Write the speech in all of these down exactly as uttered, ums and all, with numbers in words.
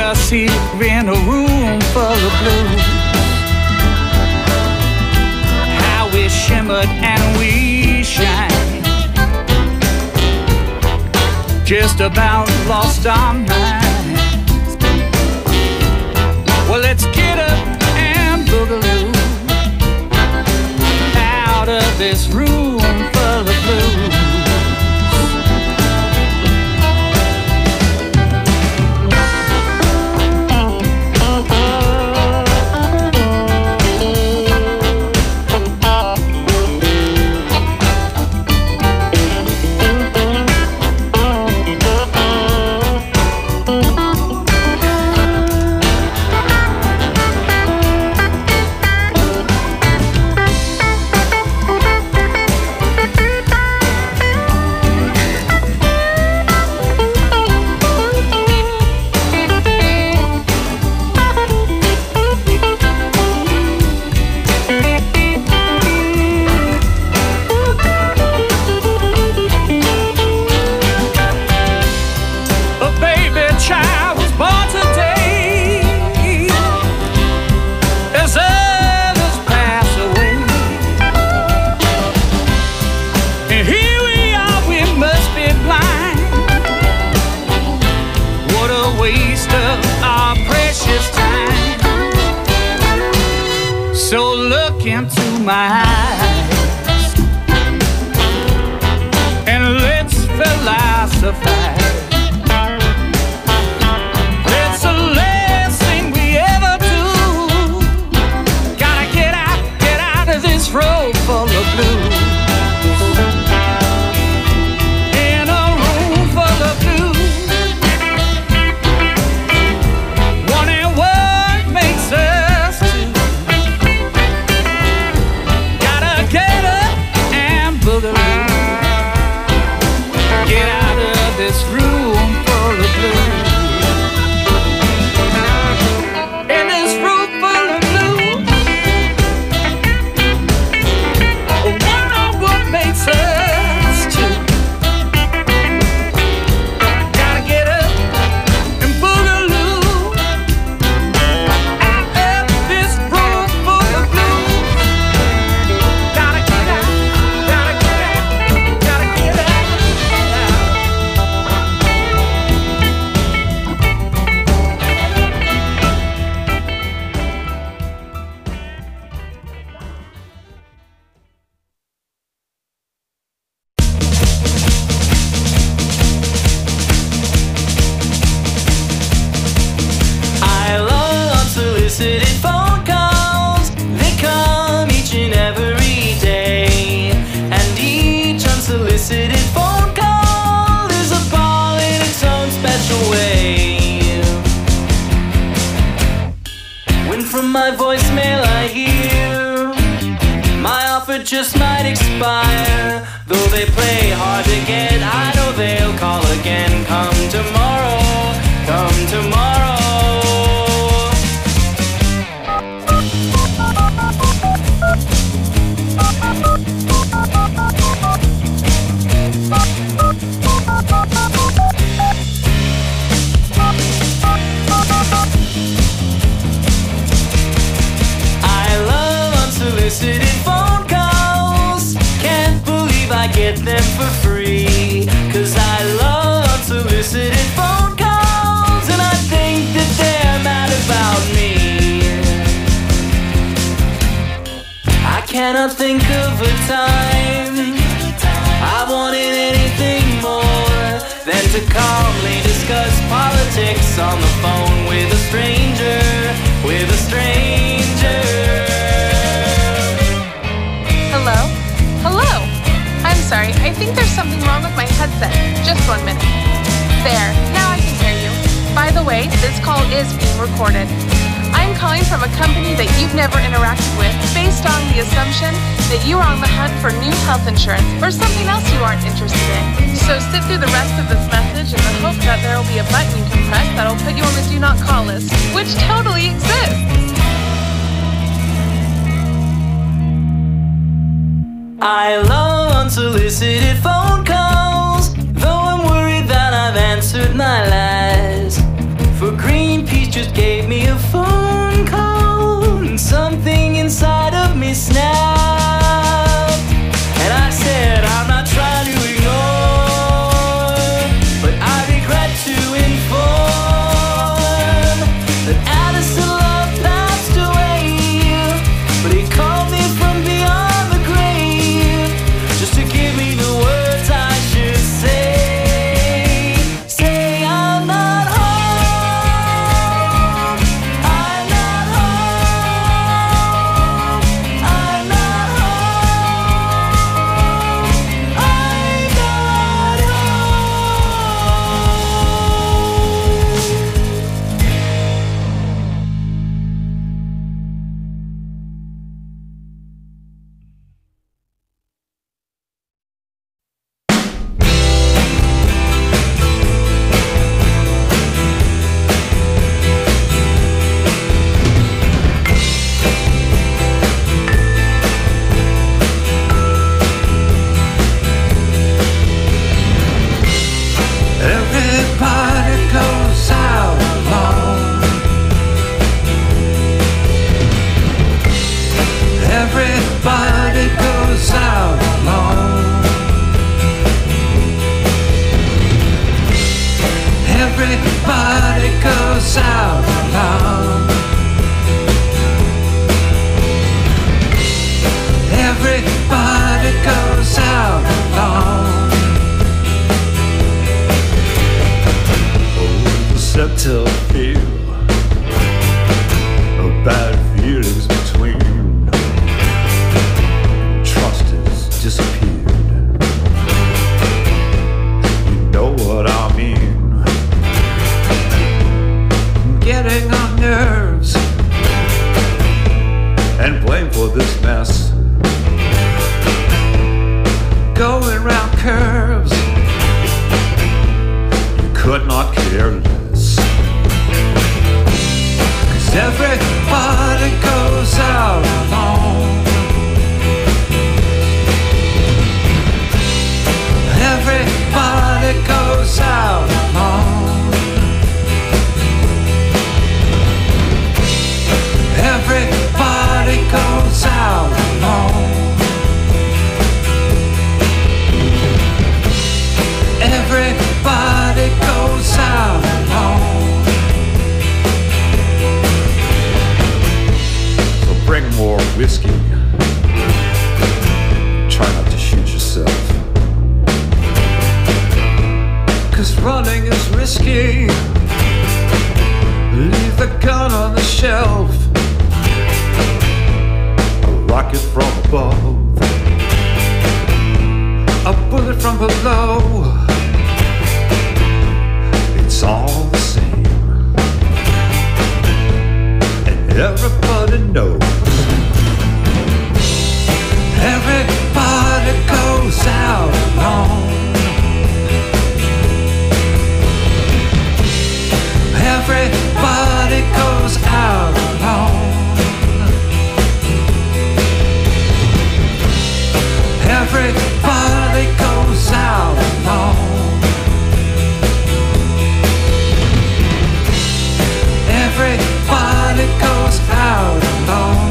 us here in a room full of blues. How we shimmered and we shine, just about lost our minds. Well, let's get up and boogaloo out of this room full of blues. So look into my eyes and let's philosophize. It's the last thing we ever do. Gotta get out, get out of this road full of blues. In a room full of blues, wondering what makes us two. Get up and boogaloo, get out of this room full of blues. In this room full of blues, I wonder what makes us two. Gotta get up and boogaloo out of this room full of blues. Unsolicited phone calls, they come each and every day. And each unsolicited phone call is a ball in its own special way. When from my voicemail I hear my offer just might expire, though they play hard to get, I know they'll call again. Come tomorrow, come tomorrow. I love unsolicited phone calls. Can't believe I get them for free. Cause I love unsolicited phone calls, and I think that they're mad about me. I cannot think of a time I wanted anything more than to calmly discuss politics on the phone with a stranger, with a stranger. Hello? Hello? I'm sorry, I think there's something wrong with my headset. Just one minute. There, now I can hear you. By the way, this call is being recorded. I'm calling from a company that you've never interacted with based on the assumption that you are on the hunt for new health insurance or something else you aren't interested in. So sit through the rest of this message in the hope that there will be a button you can press that'll put you on the do not call list, which totally exists. I love unsolicited phone calls, though I'm worried that I've answered my lies. For Greenpeace she just gave me a phone call, and something inside of me snapped. And I said, I'm not trying to ignore, but I regret to inform that Addison Love passed away. But he called me from beyond the grave, just to give me the words I should say. Say I'm not home, I'm not home, I'm not home, I'm not Everybody goes out alone. Everybody goes out alone. Everybody goes out alone. Everybody goes out alone. Subtle feel of bad feelings between. Trust has disappeared. You know what I mean. Getting on nerves and blame for this mess. Going round curves. You could not care less. Everybody goes out alone. Everybody goes out alone. Everybody goes out alone. Everybody goes out alone. Bring more whiskey. Try not to shoot yourself, 'cause running is risky. Leave the gun on the shelf. A rocket from above, a bullet from below. It's all the same, and everybody knows. Everybody goes out alone. Everybody goes out alone. Everybody goes out alone. Everybody goes out alone.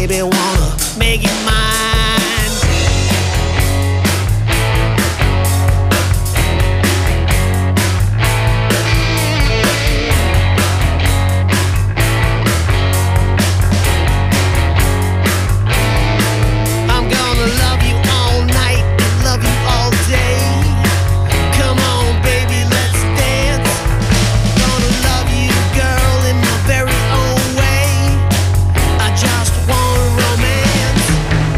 baby, wanna make it mine. I'm gonna love you all night and love you all day. Come on, baby, let's dance. Gonna love you, girl, in my very own way. I just want romance.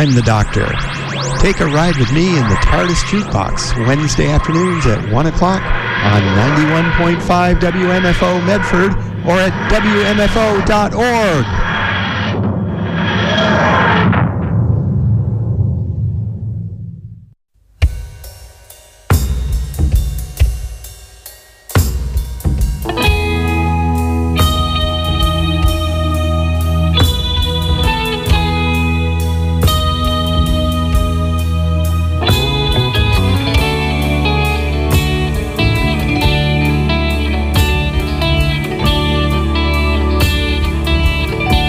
I'm the Doctor. Take a ride with me in the TARDIS Jukebox Wednesday afternoons at one o'clock on ninety-one point five W M F O Medford or at W M F O dot org. Thank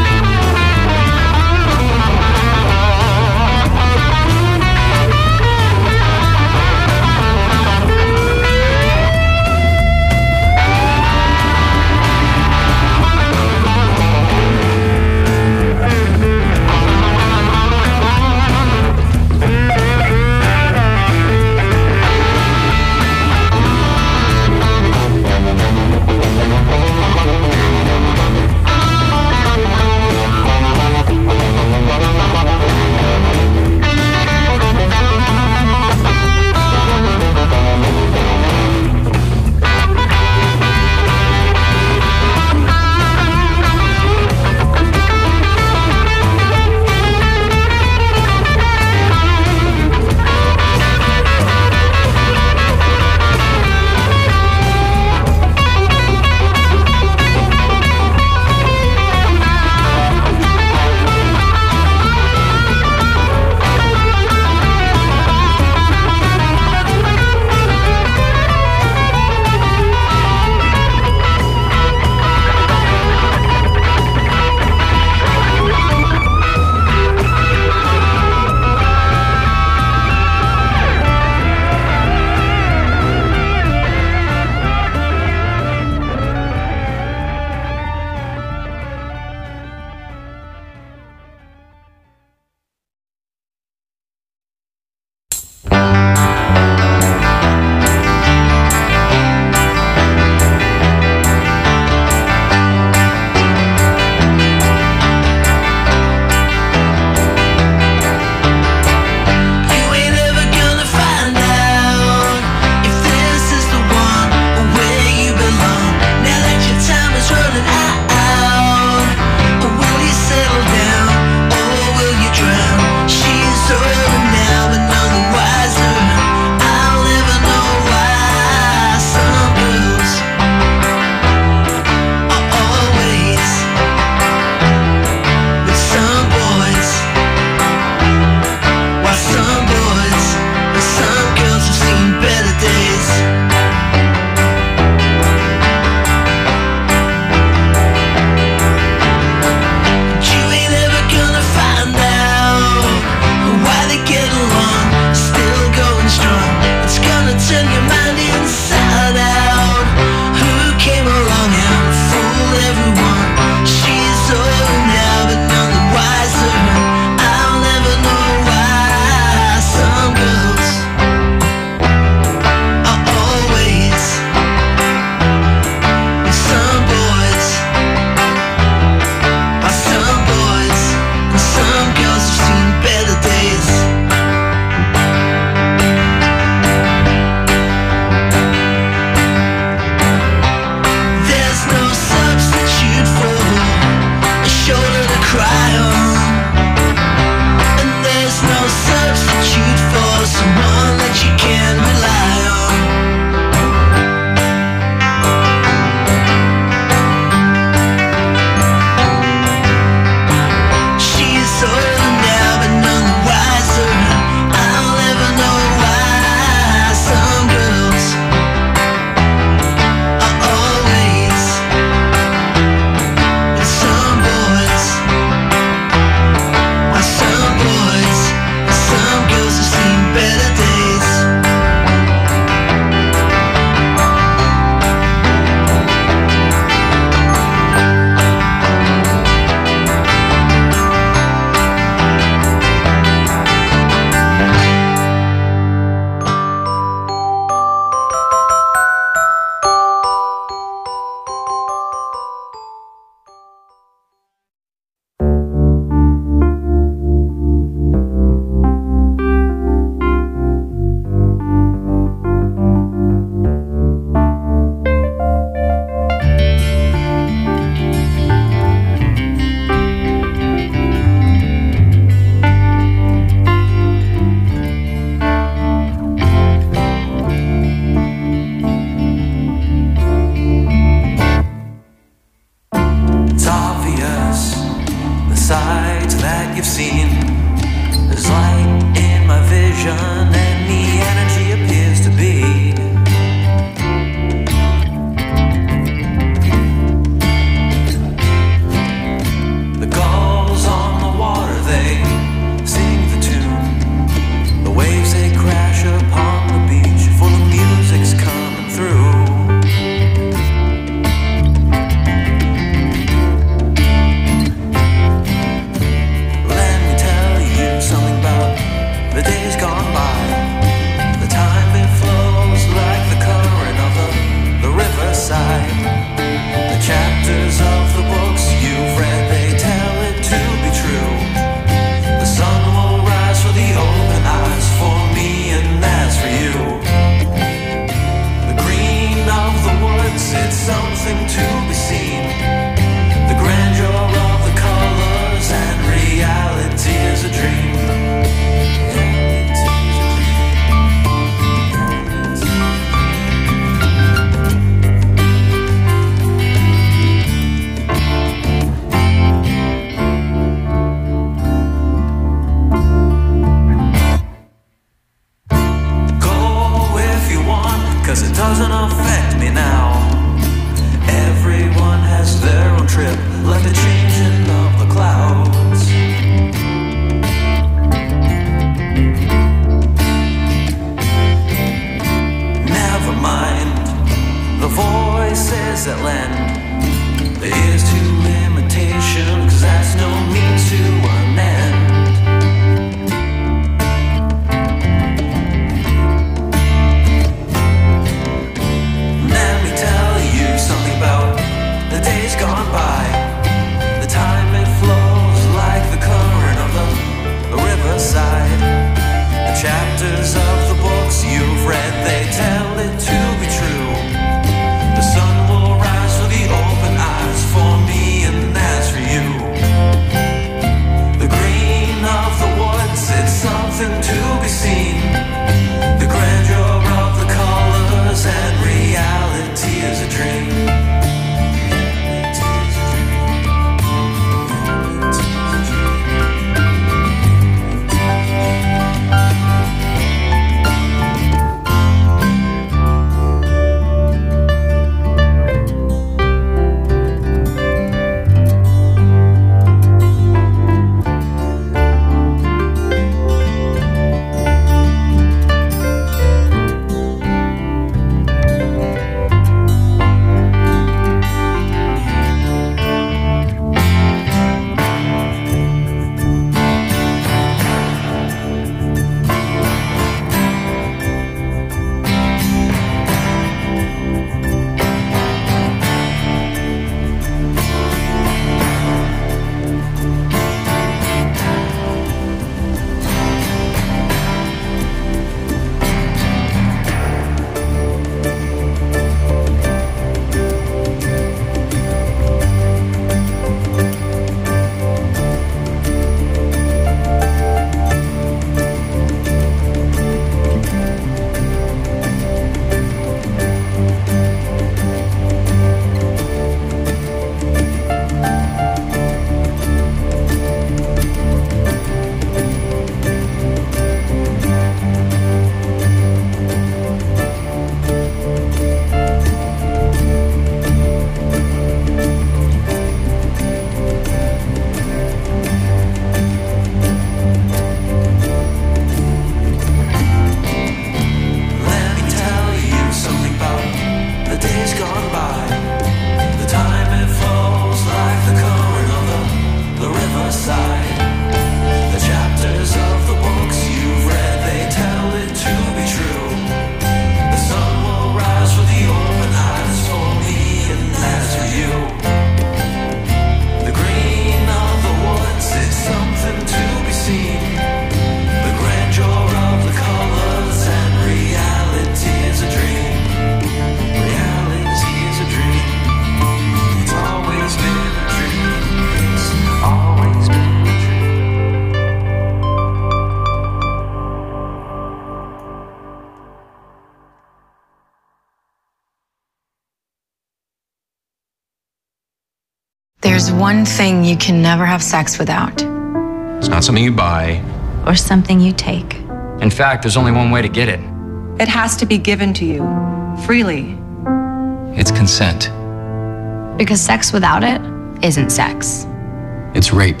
There's one thing you can never have sex without. It's not something you buy. Or something you take. In fact, there's only one way to get it. It has to be given to you, freely. It's consent. Because sex without it isn't sex. It's rape.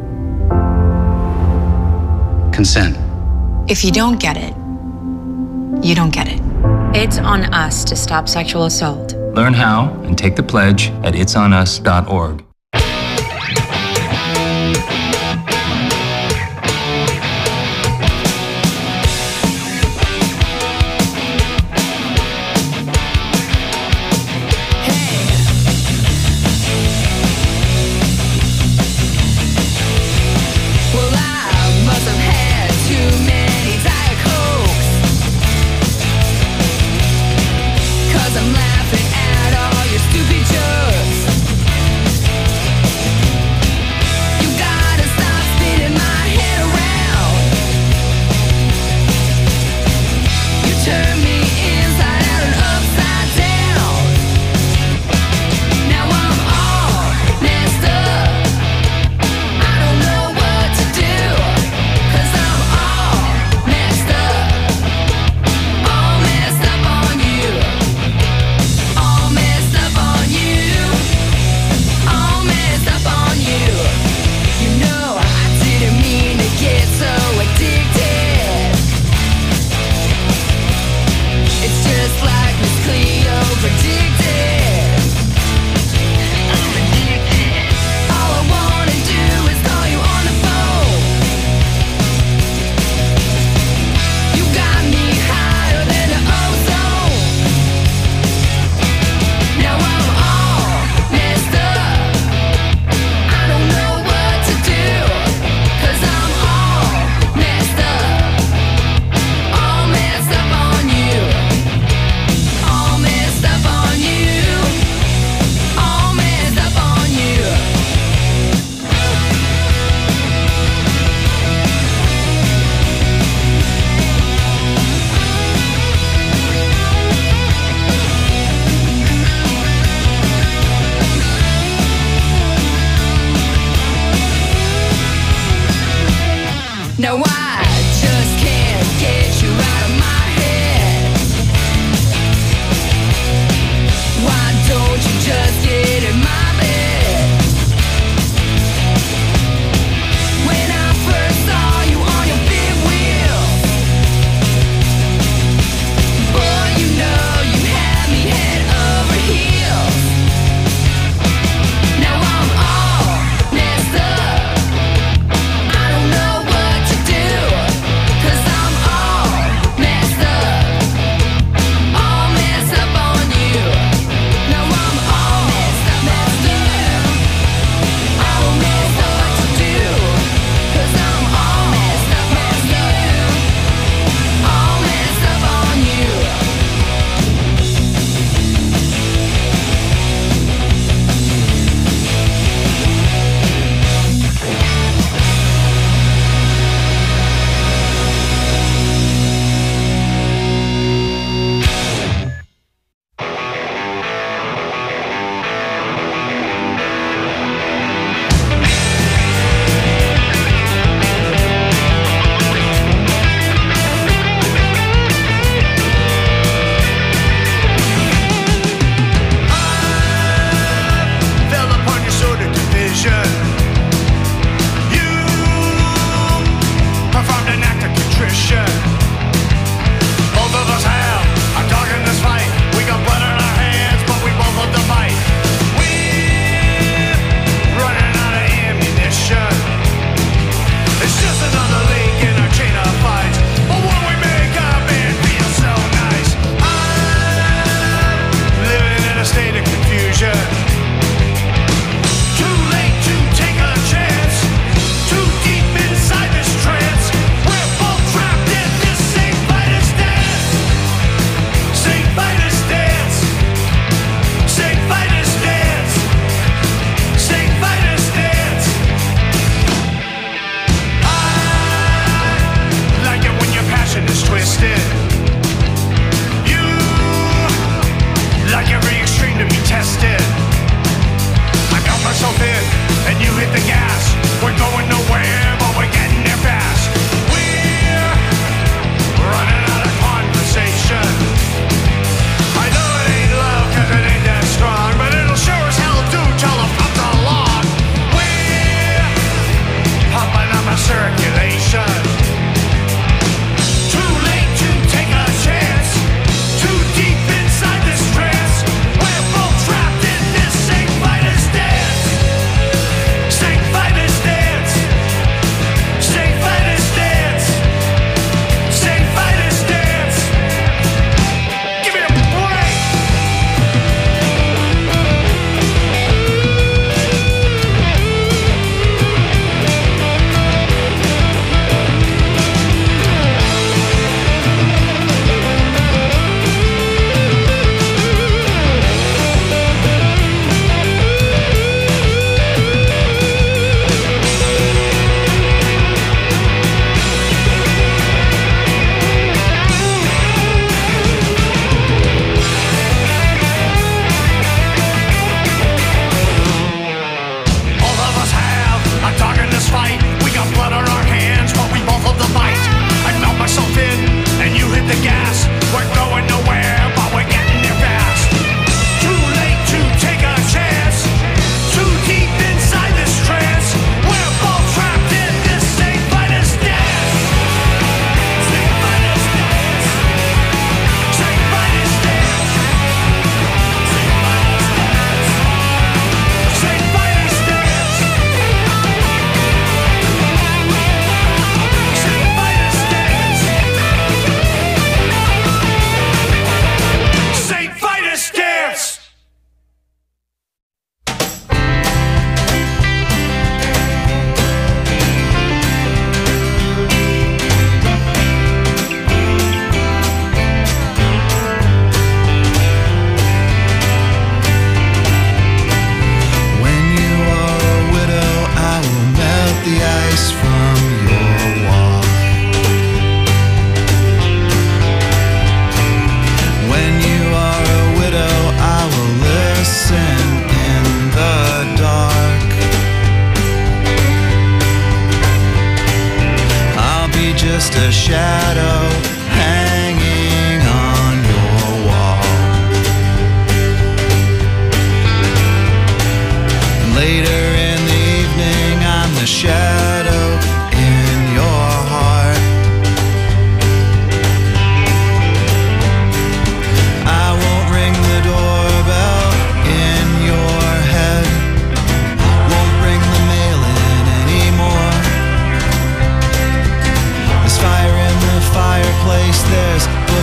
Consent. If you don't get it, you don't get it. It's on us to stop sexual assault. Learn how and take the pledge at its on us dot org. I'm laughing at all your stupid jokes.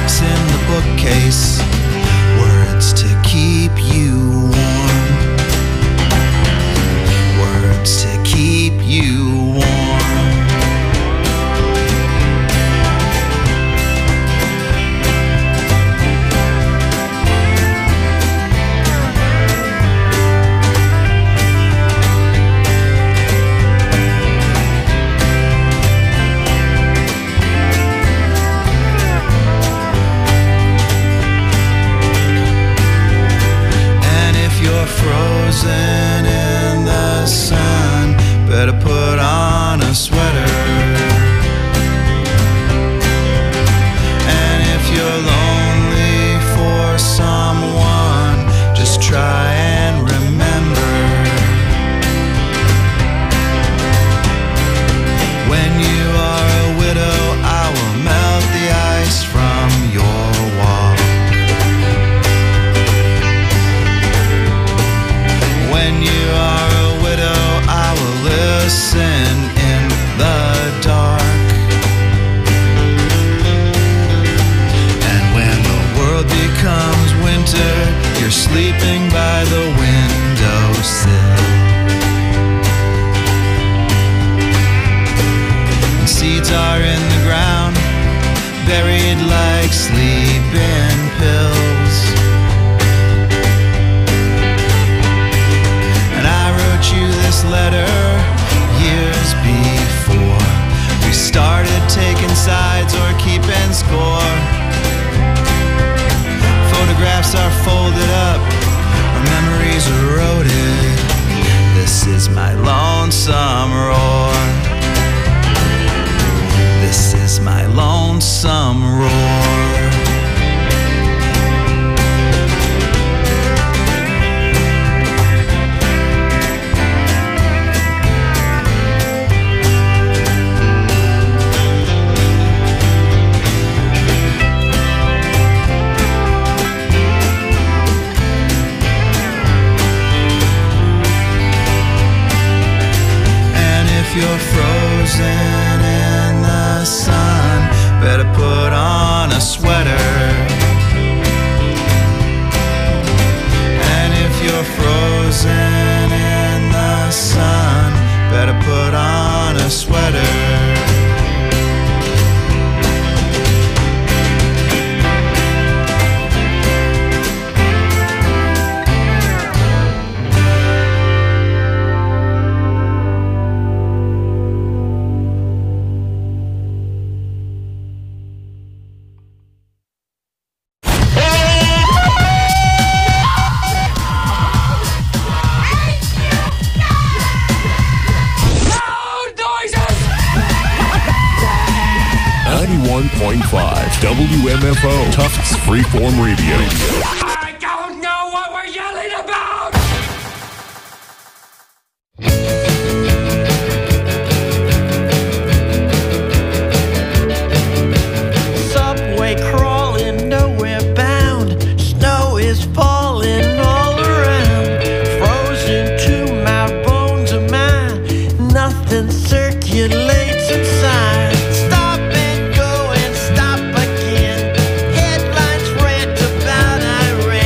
books in the bookcase, words to keep you warm, words to keep you warm. Frozen in the sun, better put on a sweater. And if you're lonely for someone, just try and remember, when you are a widow, I will melt the ice from your wall. When you are a widow, I will listen in the dark. And when the world becomes winter, you're sleeping by the windowsill. And seeds are in the ground, buried like sleeping pills. You this letter years before we started taking sides or keeping score. Photographs are folded up, our memories eroded. This is my lonesome roar. This is my lonesome roar. If you're frozen in the sun, better put on a sweater. And if you're frozen in the sun, better put on a sweater. ninety-one point five W M F O, Tufts Freeform Radio. I don't know what we're yelling about! Subway crawling, nowhere bound. Snow is falling all around. Frozen to my bones of mine. Nothing circulates inside. Stop and go and stop again. Headlines rant about Iran.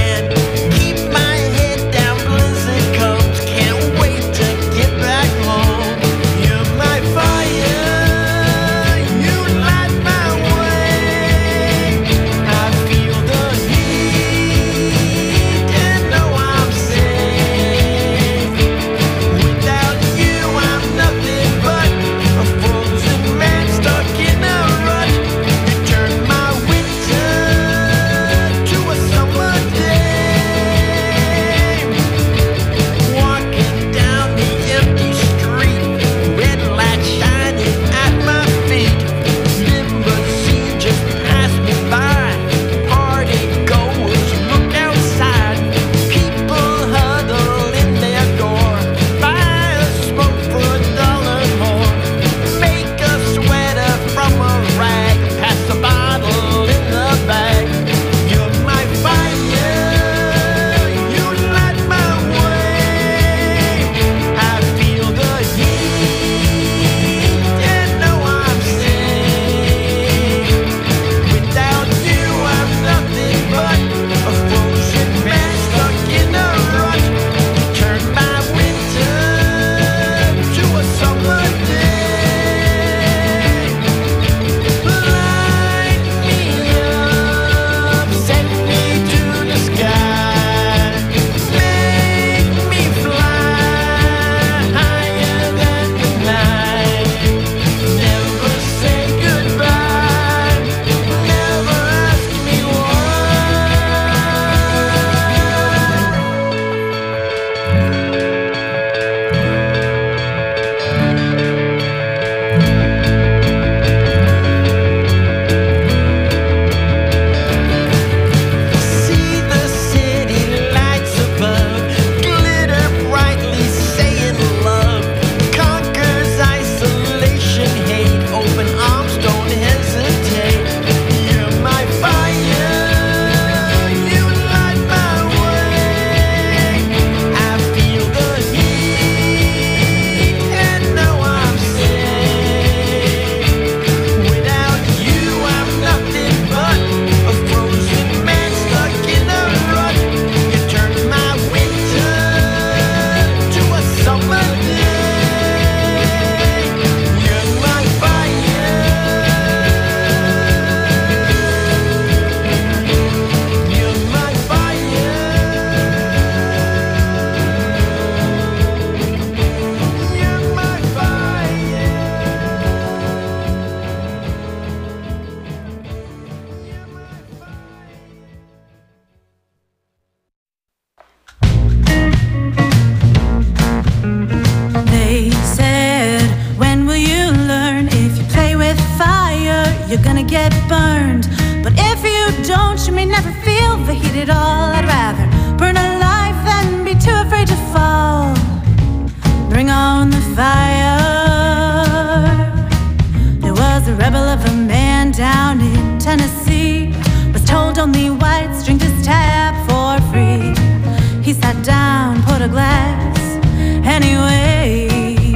don't, you may never feel the heat at all. I'd rather burn alive than be too afraid to fall. Bring on the fire. There was a rebel of a man down in Tennessee, was told only whites drink this tap for free. He sat down, put a glass anyway.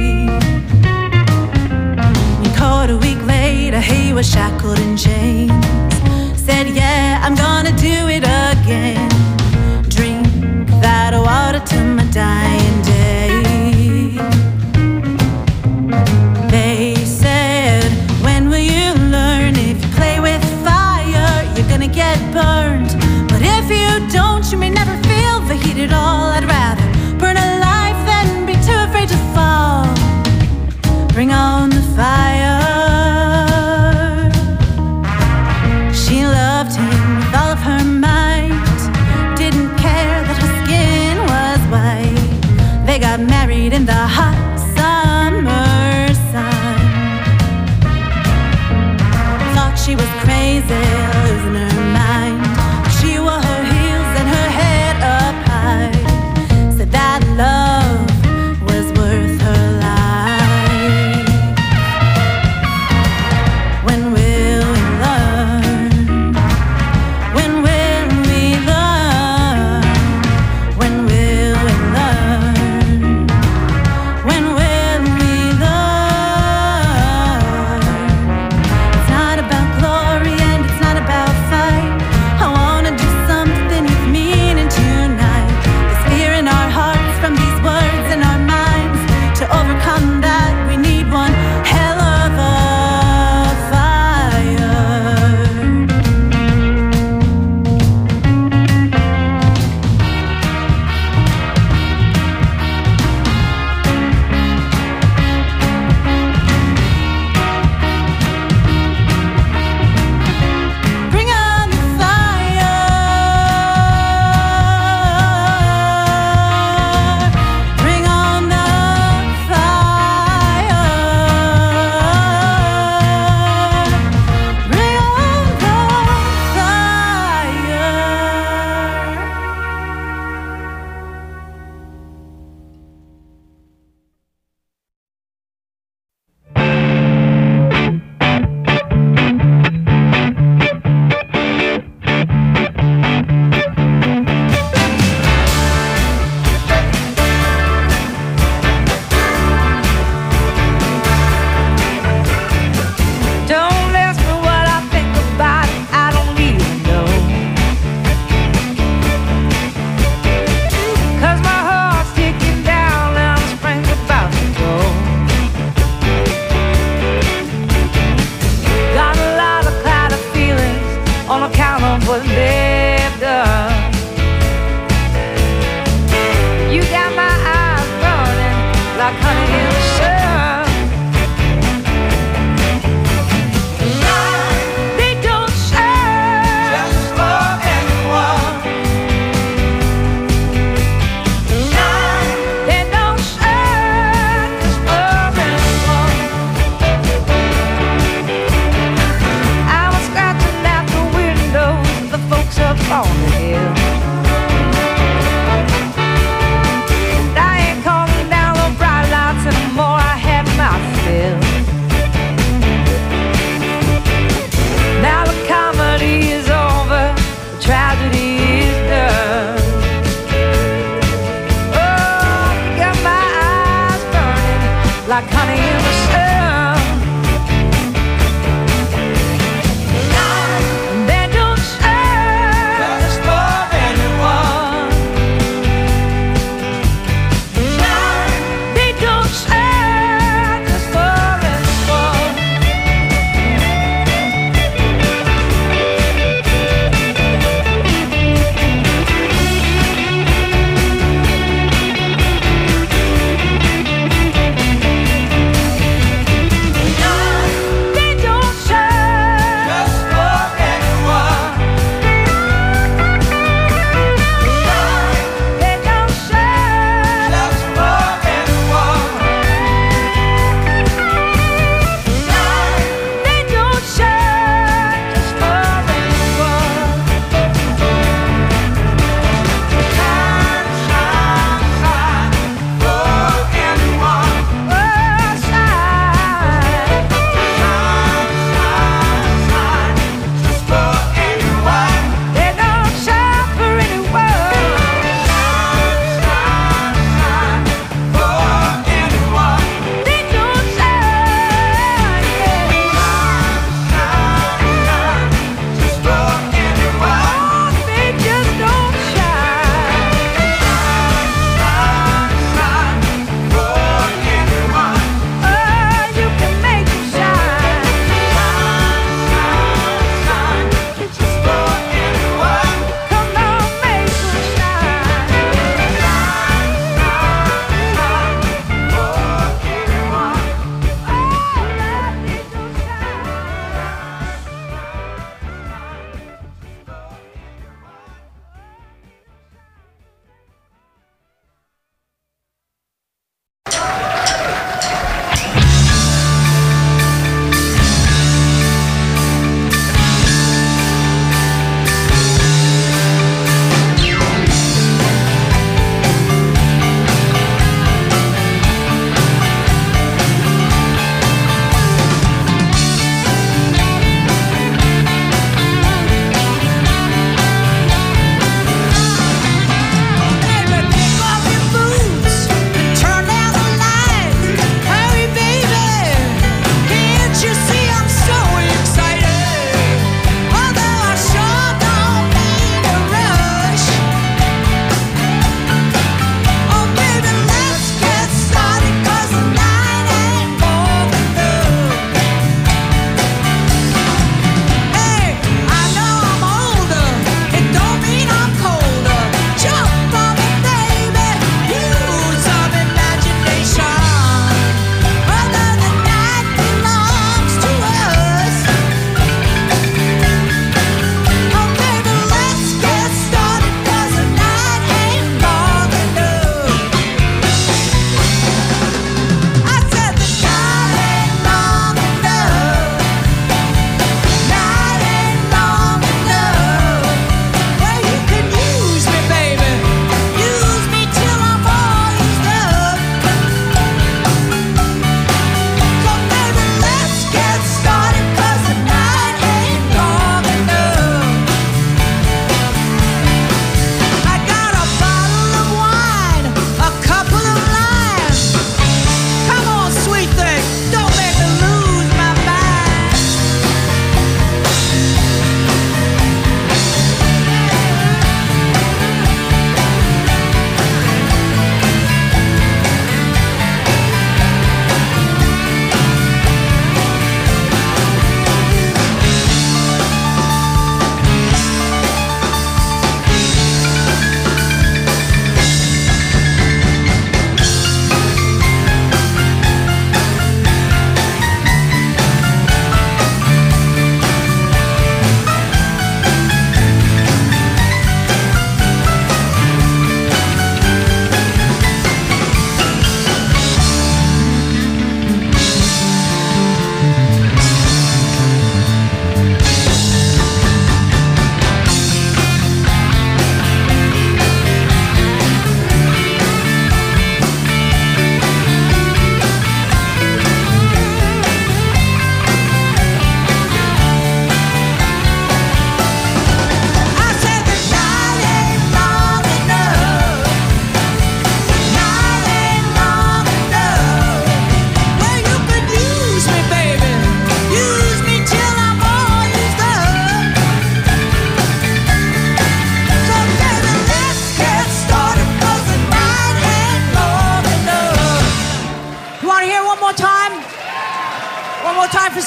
And caught a week later, he was shackled in chains. Said, yeah, I'm gonna do it again. Drink that water till my dying day. They said, when will you learn? If you play with fire, you're gonna get burned. But if you don't, you may never feel the heat at all. I'd rather burn alive than be too afraid to fall. Bring on the fire. She loved him with all of her might, didn't care that her skin was white. They got married in the hot summer sun. Thought she was crazy, losing her mind. She wore her heels and her head up high. Said that love was worth her life. When will we learn? When will we learn? When will we learn? When will we learn? It's not about glory and it's not about fight. I wanna do something with meaning tonight. There's fear in our hearts from these words in our minds. To overcome that, we need one hell of a fire. Bring on the fire. Bring on the fire. Bring on the fire. Don't ask me what I think about it, I don't even know. 'Cause my heart's ticking down and the spring's about to go. Got a lot of clouded feelings on account of what they've done. You got my eyes burning like honey in the sun. They don't serve just for anyone. They don't serve just for anyone. I was scratching at the windows of the folks up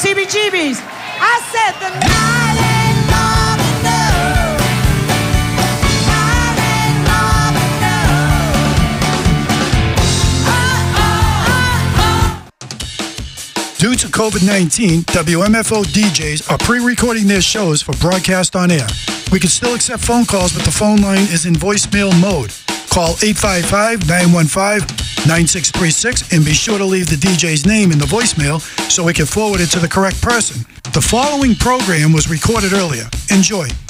C B G B's. I said the night ain't long enough. Night ain't long enough. Due to COVID nineteen, W M F O D Js are pre-recording their shows for broadcast on air. We can still accept phone calls, but the phone line is in voicemail mode. Call eight five five, nine one five, nine six three six and be sure to leave the D J's name in the voicemail so we can forward it to the correct person. The following program was recorded earlier. Enjoy.